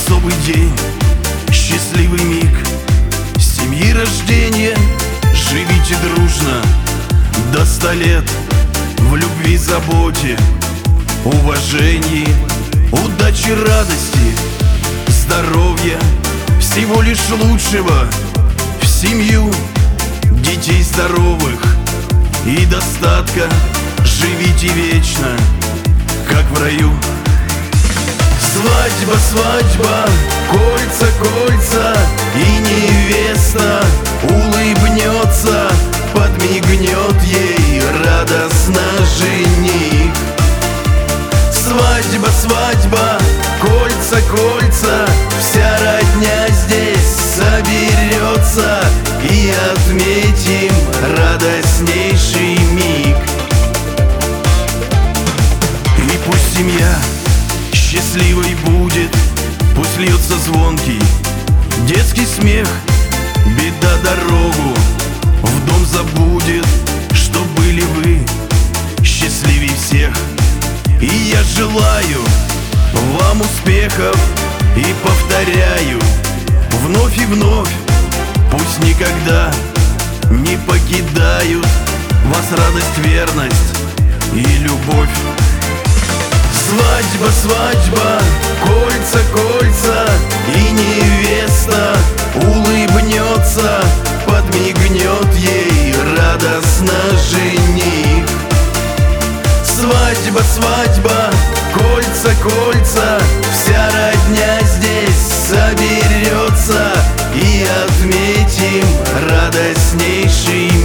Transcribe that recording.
особый день, счастливый миг семьи рождения. Живите дружно до 100 лет в любви, заботе, уважении, удачи, радости, здоровья, всего лишь лучшего в семью, детей здоровых и достатка. Живите вечно, как в раю. Свадьба, свадьба, кольца, кольца, и невеста улыбнется, подмигнет ей радостно жених. Свадьба, свадьба, кольца, кольца, вся родня здесь соберется, и отметим радостнейший миг. И пусть семья счастливой будет, пусть льется звонкий детский смех, беда дорогу в дом забудет, что были вы счастливей всех. И я желаю вам успехов и повторяю вновь и вновь, пусть никогда не покидают вас радость, верность и любовь. Свадьба, свадьба, кольца, кольца, и невеста улыбнется, подмигнет ей радостно жених. Свадьба, свадьба, кольца, кольца, вся родня здесь соберется, и отметим радостнейший